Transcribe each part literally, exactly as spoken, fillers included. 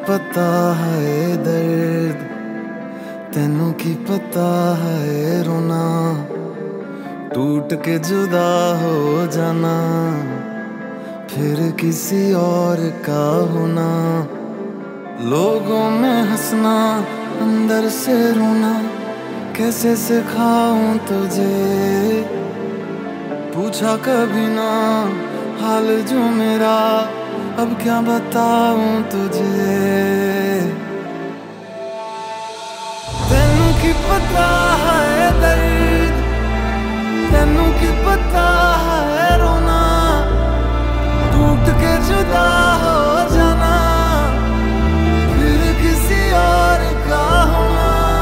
पता है दर्द, तेनू की पता है रोना, टूट के जुदा हो जाना, फिर किसी और का होना। लोगों में हंसना, अंदर से रोना, कैसे सिखाऊं तुझे, पूछा कभी ना हाल जो मेरा, अब क्या बताऊं तुझे। तेनू की पता है दर्द, तेनू की पता है रोना, टूट के जुदा हो जाना, फिर किसी और का होना।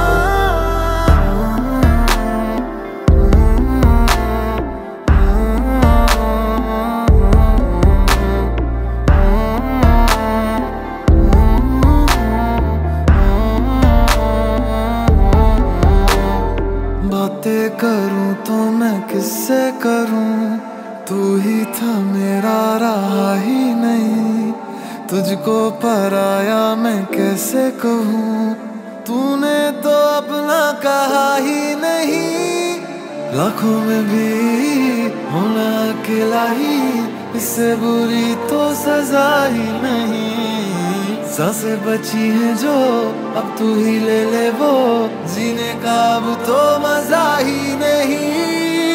बातें करूं तो मैं किससे करूं, तू ही था मेरा रहा ही नहीं, तुझको पराया मैं कैसे कहूं, तूने तो अपना कहा ही नहीं। लाखों में भी होना अकेला ही, इससे बुरी तो सजा ही नहीं। सांसें बची हैं जो अब तू ही ले ले वो, जीने का अब तो मजा ही नहीं।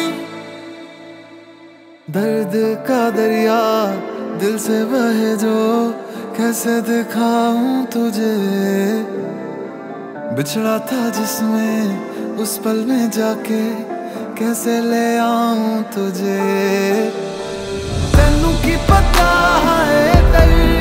दर्द का दरिया दिल से बहे जो, कैसे दिखाऊं तुझे, बिछड़ा था जिसमें उस पल में जाके, कैसे ले आऊं तुझे। तेनू की पता है दर्द,